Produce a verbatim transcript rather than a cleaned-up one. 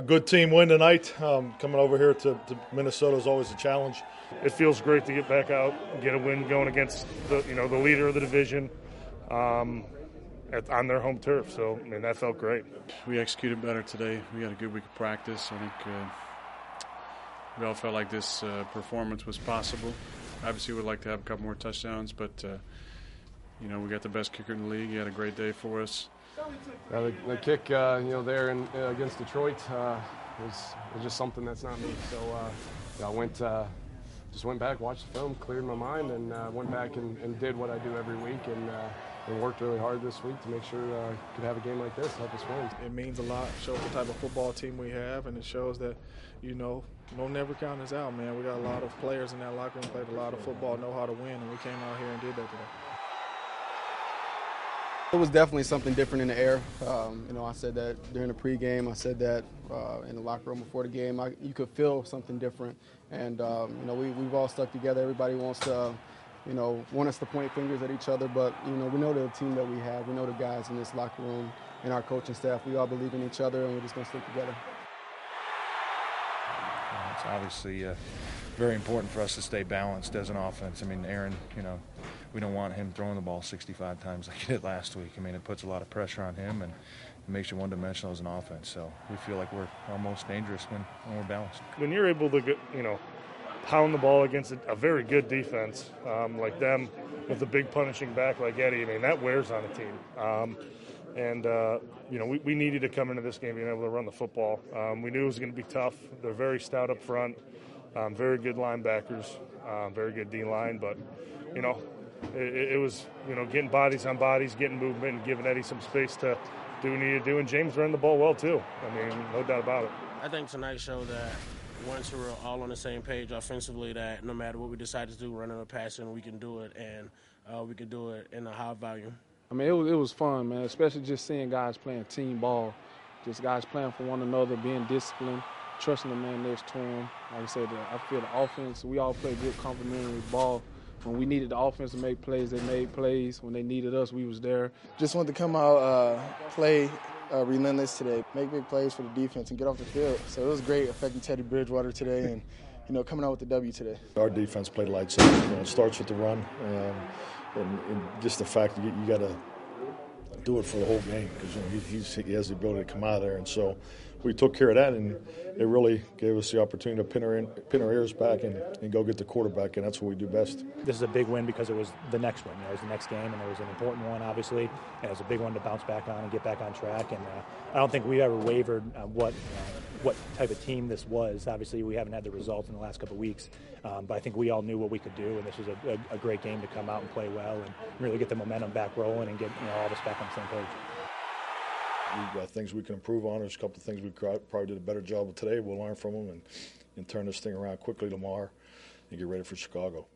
good team win tonight. Um, coming over here to, to Minnesota is always a challenge. It feels great to get back out and get a win going against the you know the leader of the division um, at, on their home turf. So I mean that felt great. We executed better today. We had a good week of practice. I think uh, we all felt like this uh, performance was possible. Obviously, we'd like to have a couple more touchdowns, but uh, you know we got the best kicker in the league. He had a great day for us. Uh, the, the kick, uh, you know, there in, uh, against Detroit uh, was, was just something that's not me. So uh, yeah, I went, uh, just went back, watched the film, cleared my mind, and uh, went back and, and did what I do every week, and, uh, and worked really hard this week to make sure uh, I could have a game like this, help us win. It means a lot. It shows the type of football team we have, and it shows that, you know, don't never count us out, man. We got a lot of players in that locker room, played a lot of football, know how to win, and we came out here and did that today. It was definitely something different in the air. Um, you know, I said that during the pregame. I said that uh, in the locker room before the game. I, you could feel something different, and um, you know, we, we've all stuck together. Everybody wants to, uh, you know, want us to point fingers at each other, but you know, we know the team that we have. We know the guys in this locker room and our coaching staff. We all believe in each other, and we're just going to stick together. It's obviously uh, very important for us to stay balanced as an offense. I mean, Aaron, you know, we don't want him throwing the ball sixty-five times like he did last week. I mean, it puts a lot of pressure on him, and it makes you one-dimensional as an offense. So we feel like we're our most dangerous when, when we're balanced. When you're able to, get, you know, pound the ball against a, a very good defense um, like them with a big punishing back like Eddie, I mean, that wears on a team. Um, and, uh, you know, we, we needed to come into this game being able to run the football. Um, we knew it was going to be tough. They're very stout up front, um, very good linebackers, um, very good D-line. But, you know, it, it was, you know, getting bodies on bodies, getting movement, and giving Eddie some space to do what he needed to do. And James ran the ball well, too. I mean, no doubt about it. I think tonight showed that once we're all on the same page offensively, that no matter what we decide to do, running or passing, we can do it, and uh, we can do it in a high volume. I mean, it was, it was fun, man, especially just seeing guys playing team ball, just guys playing for one another, being disciplined, trusting the man next to him. Like I said, I feel the offense, we all played good complementary ball. When we needed the offense to make plays, they made plays. When they needed us, we was there. Just wanted to come out, uh, play uh, relentless today, make big plays for the defense and get off the field. So it was great affecting Teddy Bridgewater today and, you know, coming out with the W today. Our defense played lights out. You know, it starts with the run, um, and, and just the fact that you, you got to do it for the whole game because you know, he, he's, he has the ability to come out of there. And so we took care of that, and it really gave us the opportunity to pin our, in, pin our ears back and, and go get the quarterback, and that's what we do best. This is a big win because it was the next one. You know, it was the next game, and it was an important one, obviously, and it was a big one to bounce back on and get back on track. And uh, I don't think we ever wavered on what uh, what type of team this was. Obviously, we haven't had the results in the last couple of weeks, um, but I think we all knew what we could do, and this was a, a, a great game to come out and play well and really get the momentum back rolling and get you know all of us back on the same page. We've got things we can improve on. There's a couple of things we probably did a better job of today. We'll learn from them and, and turn this thing around quickly tomorrow and get ready for Chicago.